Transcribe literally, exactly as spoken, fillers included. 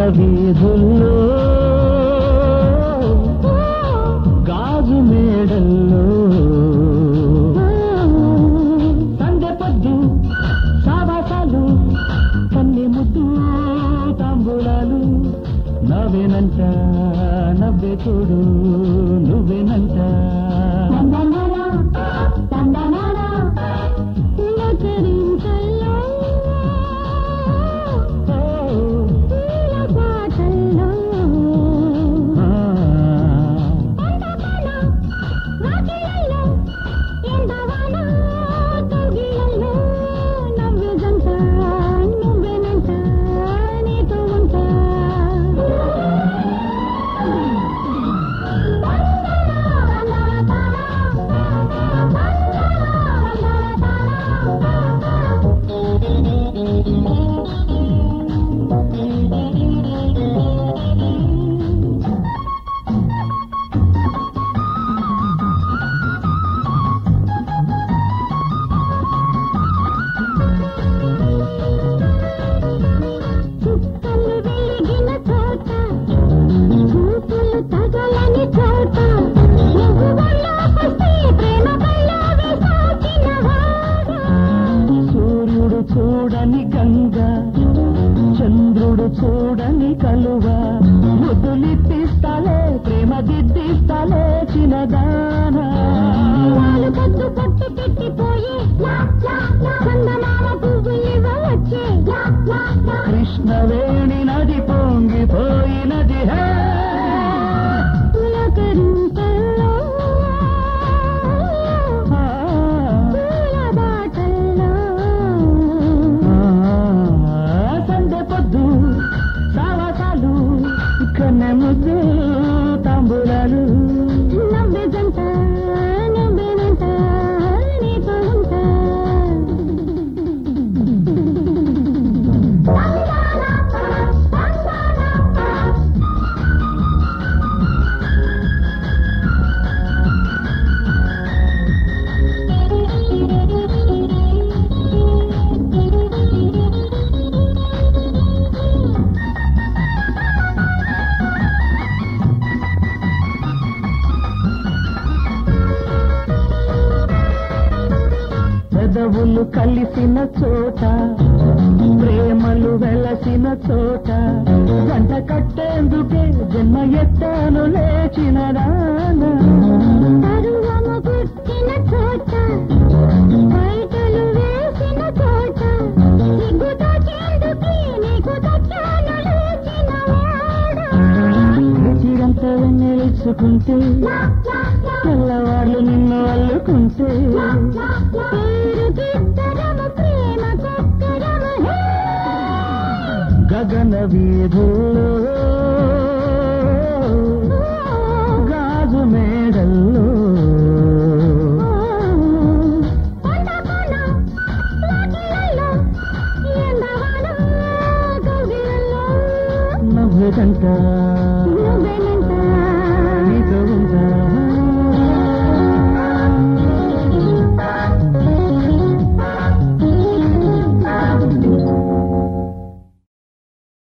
వీధుల్లో గాజు మేడల్లో సందె పొద్దు సావాసాలు కన్నె ముద్దు తాంబూలాలు నవ్వేనంట నవ్వే తోడు నువ్వేనంట సూర్యుడు చూడని గంగా చంద్రుడు చూడని కలువ ముద్దులిప్పిస్తాలే ప్రేమ దిద్దిస్తాలే చిన్నదానా పట్టు పట్టు పెట్టిపోయి కృష్ణవేణి నది పొంగిపోయినది కన్నె ముద్దు తాంబూలాలు నవ్వేదంట నవ్వేనంట నీతో ఉంటా పెదవులు కలిసిన చోట ప్రేమలు వెలసిన చోట గంట కట్టేందుకే జన్మ ఎత్తాను లేచిన రాను పుట్టిన చోట బయటలు వేసిన చోట చిరంత వెన్నెలుచుకుంటే తెల్లవాళ్ళు నిన్ను అల్లుకుంటే గగన వీధుల్లో గాజు మేడల్లో నవ్వేదంట